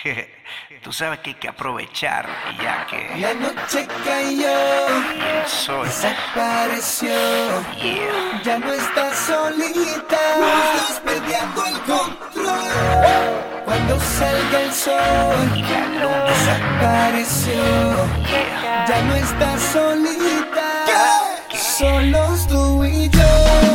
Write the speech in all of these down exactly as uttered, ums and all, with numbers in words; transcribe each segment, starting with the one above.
Tú sabes que hay que aprovechar, ya que la noche cayó y el sol desapareció. Yeah. Ya no estás solita, estás perdiendo el control. Cuando salga el sol y la luna desapareció. Yeah. Ya no estás solita, solos tú y yo.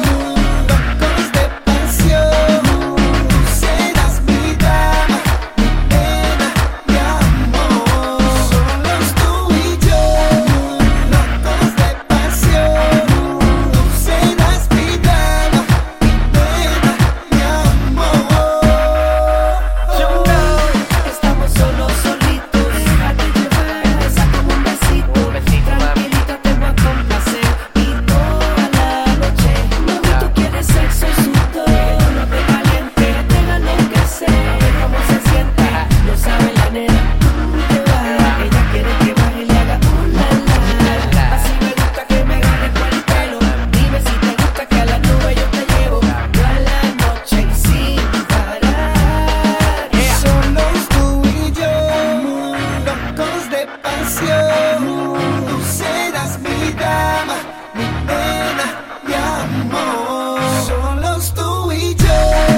Tú serás mi dama, mi nena, mi amor. Solos tú y yo,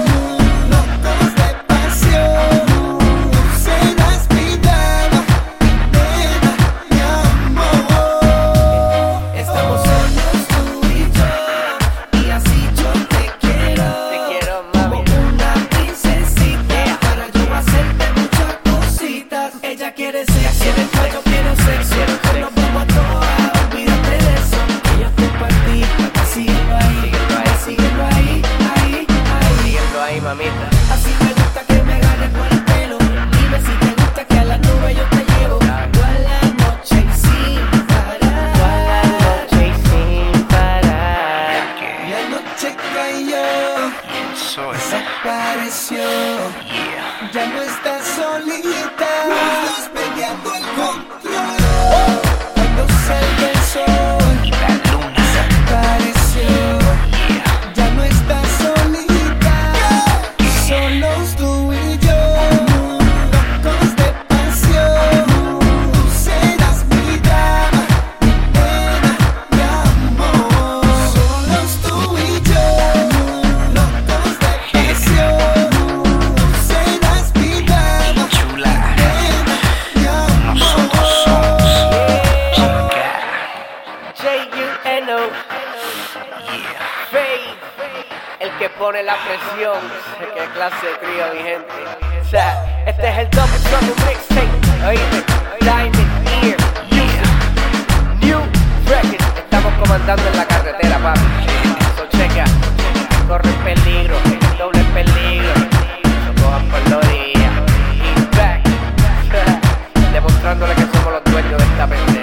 locos de pasión. Tú serás mi dama, mi nena, mi amor. Estamos solos tú y yo, y así yo te quiero. Te quiero, mami. Como una princesita, para yo hacerte muchas cositas. Ella quiere sexo, yo quiero sexo. Nos vamos a todas, olvídate de eso. Ella te partí, síguelo ahí, síguelo ahí, ahí, ahí. Siguiendo ahí, mamita. Así me gusta que me agarres por el pelo. Dime si te gusta que a las nubes yo te llevo. Toda la noche y sin parar. Toda la noche y sin parar. ya que La noche cayó, y el sol desapareció. Yeah. Ya no estás solita, estás perdiendo el control. Cuando salga el sol y la luna desapareció. Yeah. Ya no estás solita, solos tú y yo, locos de pasión. Tú serás mi dama, mi nena, mi amor. Solos tú y yo, locos de pasión. Tú serás mi dama, Chula, nena, mi amor. nosotros somos chica. J U N O, Yeah. Fade, el que pone la presión. Qué clase de crío, mi gente. O sea, este es el Double Trouble Mixtape. Oíste, Diamond Ear Music, New Record. Estamos comandando en la carretera, papi. So checa, corre peligro, doble peligro. No cojan por los días. He's back, demostrándole que somos los dueños de esta pendeja.